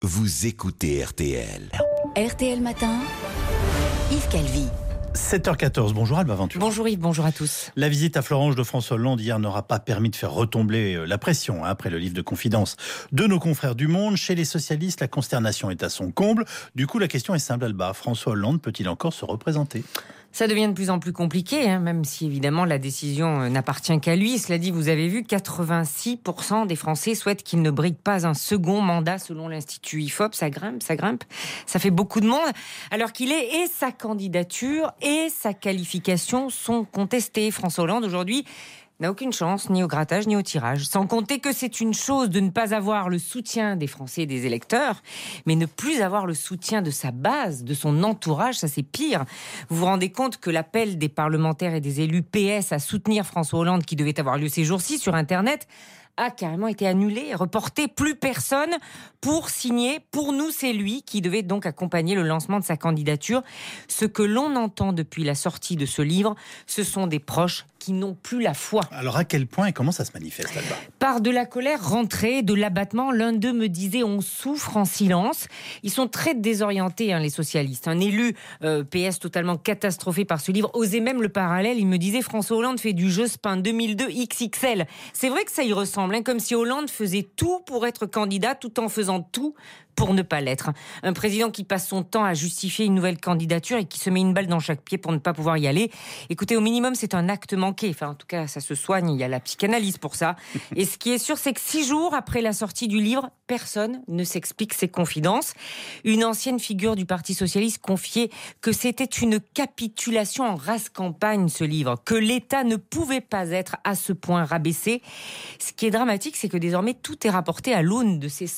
Vous écoutez RTL. RTL Matin, Yves Calvi. 7h14, bonjour Alba Ventura. Bonjour Yves, bonjour à tous. La visite à Florange de François Hollande hier n'aura pas permis de faire retomber la pression après le livre de confidence de nos confrères du Monde. Chez les socialistes, la consternation est à son comble. Du coup, la question est simple, Alba. François Hollande peut-il encore se représenter ? Ça devient de plus en plus compliqué, même si évidemment la décision n'appartient qu'à lui. Cela dit, vous avez vu, 86% des Français souhaitent qu'il ne brigue pas un second mandat selon l'Institut IFOP. Ça grimpe. Ça fait beaucoup de monde. Alors qu'il est, et sa candidature et sa qualification sont contestées. François Hollande, aujourd'hui, n'a aucune chance, ni au grattage, ni au tirage. Sans compter que c'est une chose de ne pas avoir le soutien des Français et des électeurs, mais ne plus avoir le soutien de sa base, de son entourage, ça c'est pire. Vous vous rendez compte que l'appel des parlementaires et des élus PS à soutenir François Hollande, qui devait avoir lieu ces jours-ci sur Internet, a carrément été annulé, reporté. Plus personne pour signer. Pour nous, c'est lui qui devait donc accompagner le lancement de sa candidature. Ce que l'on entend depuis la sortie de ce livre, ce sont des proches qui n'ont plus la foi. Alors à quel point et comment ça se manifeste, Alba ? Par de la colère rentrée, de l'abattement. L'un d'eux me disait: on souffre en silence. Ils sont très désorientés, les socialistes. Un élu PS totalement catastrophé par ce livre osait même le parallèle. Il me disait: François Hollande fait du Jospin 2002 XXL. C'est vrai que ça y ressemble, comme si Hollande faisait tout pour être candidat tout en faisant tout pour ne pas l'être. Un président qui passe son temps à justifier une nouvelle candidature et qui se met une balle dans chaque pied pour ne pas pouvoir y aller. Écoutez, au minimum, c'est un acte manqué. Enfin, en tout cas, ça se soigne. Il y a la psychanalyse pour ça. Et ce qui est sûr, c'est que 6 jours après la sortie du livre, personne ne s'explique ses confidences. Une ancienne figure du Parti socialiste confiait que c'était une capitulation en rase campagne, ce livre, que l'État ne pouvait pas être à ce point rabaissé. Ce qui est dramatique, c'est que désormais, tout est rapporté à l'aune de ces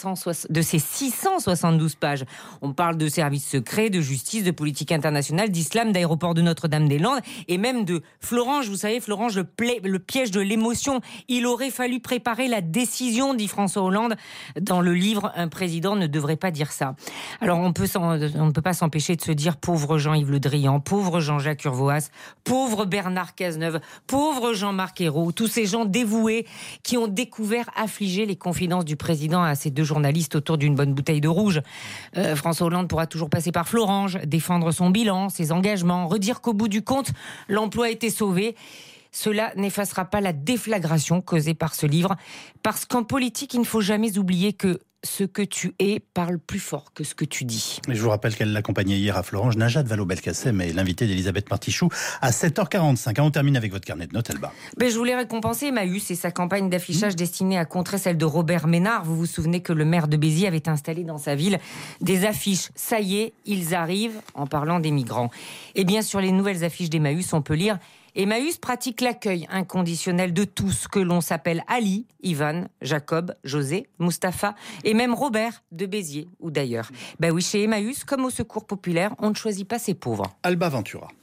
672 pages. On parle de services secrets, de justice, de politique internationale, d'islam, d'aéroport de Notre-Dame-des-Landes et même de Florange. Vous savez, Florange, le piège de l'émotion. Il aurait fallu préparer la décision, dit François Hollande dans le livre. Un président ne devrait pas dire ça. Alors on ne peut pas s'empêcher de se dire: pauvre Jean-Yves Le Drian, pauvre Jean-Jacques Urvoas, pauvre Bernard Cazeneuve, pauvre Jean-Marc Ayrault, tous ces gens dévoués qui ont découvert, affligés, les confidences du président à ces deux journalistes autour d'une bonne bouteille de rouge. François Hollande pourra toujours passer par Florange, défendre son bilan, ses engagements, redire qu'au bout du compte, l'emploi a été sauvé. Cela n'effacera pas la déflagration causée par ce livre, parce qu'en politique, il ne faut jamais oublier que ce que tu es parle plus fort que ce que tu dis. Et je vous rappelle qu'elle l'accompagnait hier à Florange, Najat Vallaud-Belkacem est l'invitée d'Elisabeth Martichoux à 7h45. On termine avec votre carnet de notes, Alba. Je voulais récompenser Emmaüs et sa campagne d'affichage destinée à contrer celle de Robert Ménard. Vous vous souvenez que le maire de Béziers avait installé dans sa ville des affiches. Ça y est, ils arrivent, en parlant des migrants. Et bien sur les nouvelles affiches d'Emmaüs, on peut lire: Emmaüs pratique l'accueil inconditionnel de tous, que l'on s'appelle Ali, Ivan, Jacob, José, Mustapha et même Robert de Béziers ou d'ailleurs. Oui, chez Emmaüs, comme au Secours populaire, on ne choisit pas ses pauvres. Alba Ventura.